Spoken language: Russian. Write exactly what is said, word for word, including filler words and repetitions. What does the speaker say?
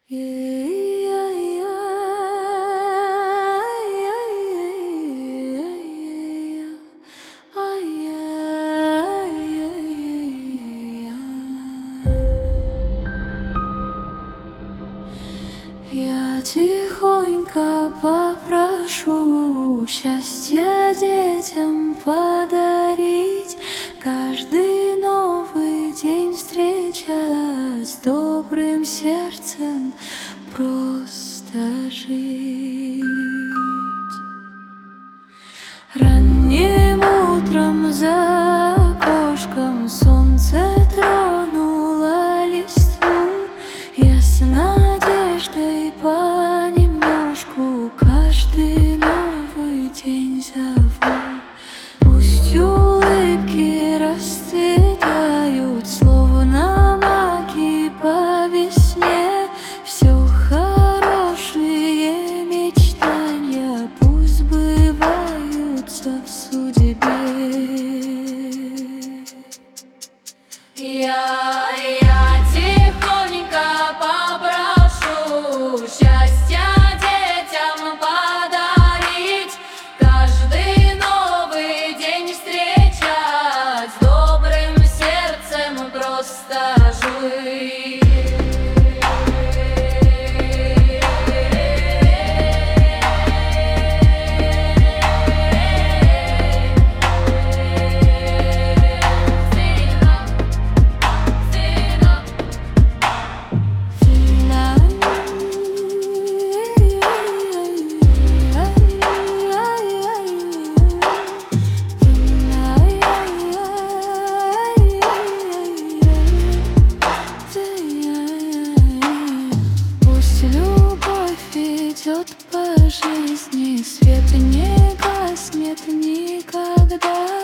Я тихонько попрошу счастья детям подарить, каждый новый день встречать, с добрым сердцем просто жить. Ранним утром за окошком солнце тронуло листву, я с надеждой понемножку каждый новый день зову. Пусть улыбки расцветают, словно маки по весне, все хорошие мечтания пусть сбываются в судьбе. Я, я тихонько попрошу счастья детям подарить, каждый новый день встречать, с добрым сердцем просто жить. Идет по жизни, свет не гаснет никогда.